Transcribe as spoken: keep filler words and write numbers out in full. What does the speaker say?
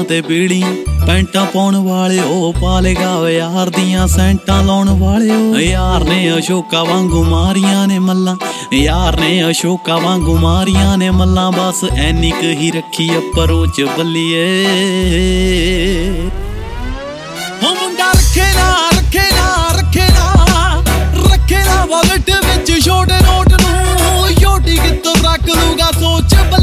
ਕਾਲੀਆਂ ਤੇ ਪੀੜੀਆਂ ਪੈਂਟਾਂ ਪਾਉਣ ਵਾਲੇ ਉਹ ਪਾਲੇਗਾ ਯਾਰ ਦੀਆਂ ਸੈਂਟਾਂ ਲਾਉਣ ਵਾਲੇ ਉਹ ਯਾਰ ਨੇ ਅਸ਼ੋਕਾ ਵਾਂਗੂ ਮਾਰੀਆਂ ਨੇ ਮੱਲਾਂ ਯਾਰ ਨੇ ਅਸ਼ੋਕਾ ਵਾਂਗੂ ਮਾਰੀਆਂ ਨੇ ਮੱਲਾਂ ਬਸ ਐਨੀ ਕੁ ਹੀ ਰੱਖੀ ਅਪਰੋਚ ਬੱਲੀਏ ਉਹ ਮੁੰਡਾ ਰੱਖੇ ਨਾ ਰੱਖੇ ਨਾ ਰੱਖੇ ਨਾ ਰੱਖੇ ਨਾ ਵਾਲਟ ਵਿੱਚ ਛੋਟੇ ਨੋਟ ਨੂੰ ਛੋਟੀ ਕਿਤੋਂ ਰੱਖ ਲੂਗਾ ਸੋਚ